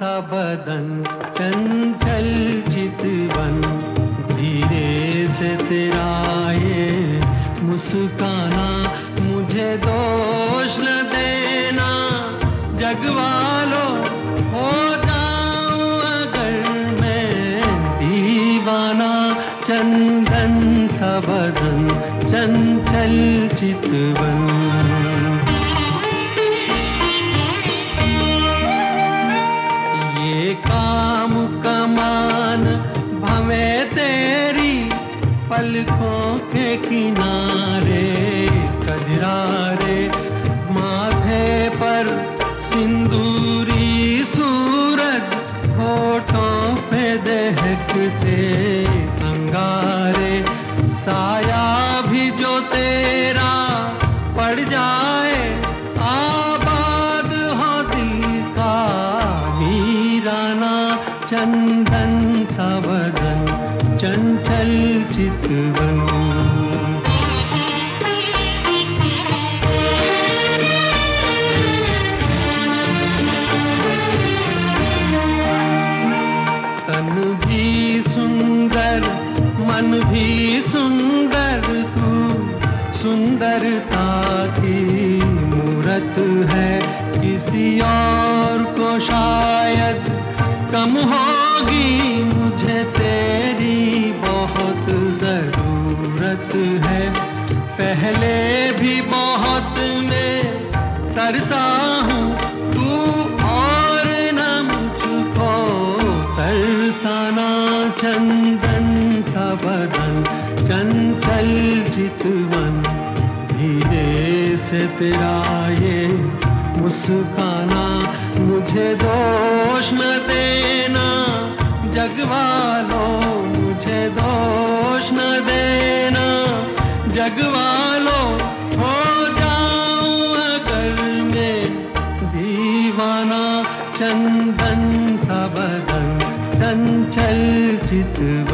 सा बदन चंचल चितवन, धीरे से तेरा ये मुस्काना, मुझे दोष न देना। जगवालो हो जाऊं अगर मैं दीवाना, चंदन सा बदन चंचल चितवन। ये काम कमान भवे तेरी पलकों के किनारे, कजरारे माथे पर सिंदूरी सूरज, होठों पे दहकते अंगारे। साया भी जो तेरा पड़ जाए, आबाद हो दिल का वीराना, चंदन सा बदन चंचल चितवन। तन भी सुंदर मन भी सुंदर, तू सुंदरता की मूरत है। किसी और को शायद कम होगी, मुझे तेरी बहुत जरूरत है। पहले भी बहुत मैं तरसा हूँ, तू और न मुझको तरसाना, चंदन सा बदन चंचल चितवन। धीरे से तेरा ये मुस्काना, मुझे दोष न देना। जगवालो मुझे दोष न देना। जगवालो हो जाऊं अगर मैं दीवाना, चंदन सा बदन चंचल चितवन।